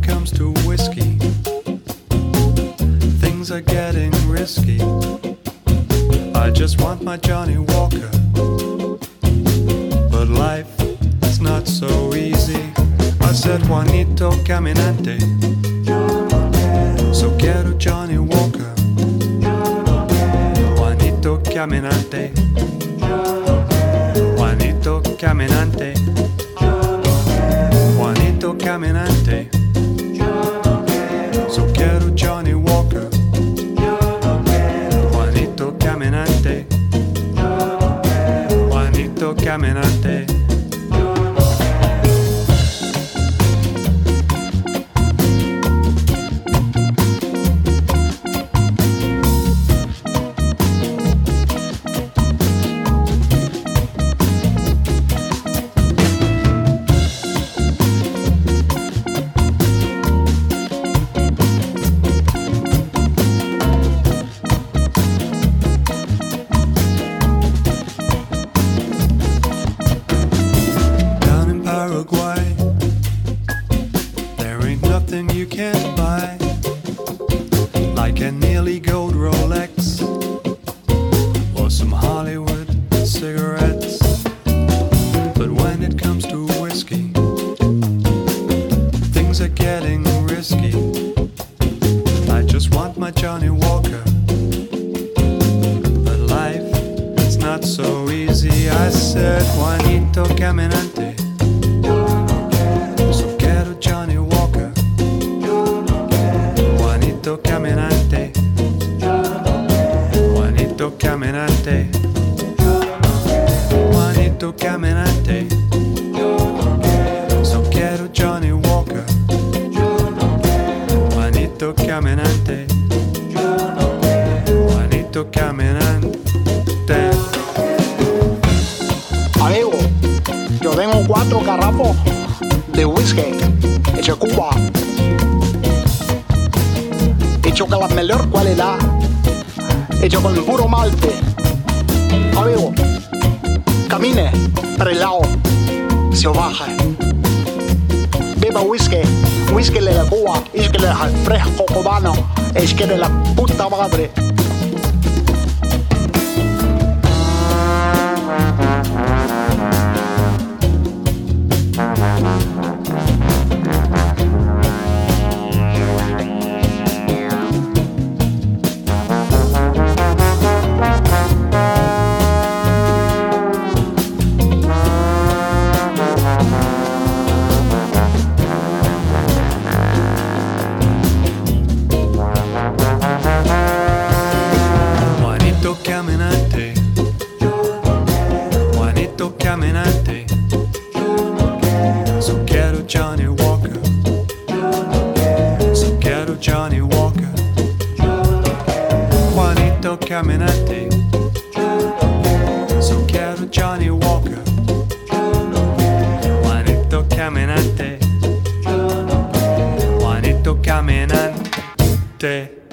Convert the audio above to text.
comes to whiskey, things are getting risky. I just want my Johnny Walker, but life is not so easy. I said, Juanito Caminante, so quiero Johnny Walker. Juanito Caminante, Juanito Caminante, Juanito Caminante, so quiero Johnny Walker. Juanito Caminante, Juanito Caminante. You can't buy, like a nearly gold Rolex or some Hollywood cigarettes. But when it comes to whiskey, things are getting risky. I just want my Johnny Walker, but life is not so easy. I said, Juanito Caminante, so quiero Johnny Walker. Juanito Caminante, Juanito Caminante, Juanito Caminante, so quiero Johnny Walker. Juanito Caminante, Juanito Caminante. Amigo, yo tengo 4 garrafos de whisky hecho Cuba, hecho con la mejor calidad, hecho con el puro malte. Amigo, camine para el lado, se baja. Beba whisky, whisky de la Cuba, whisky de fresco cubano, es que de la puta madre. Caminante, Juanito Caminante, so quiero Johnny Walker, so quiero Johnny Walker. Juanito Caminante, so quiero Johnny Walker. Juanito Caminante, Juanito Caminante.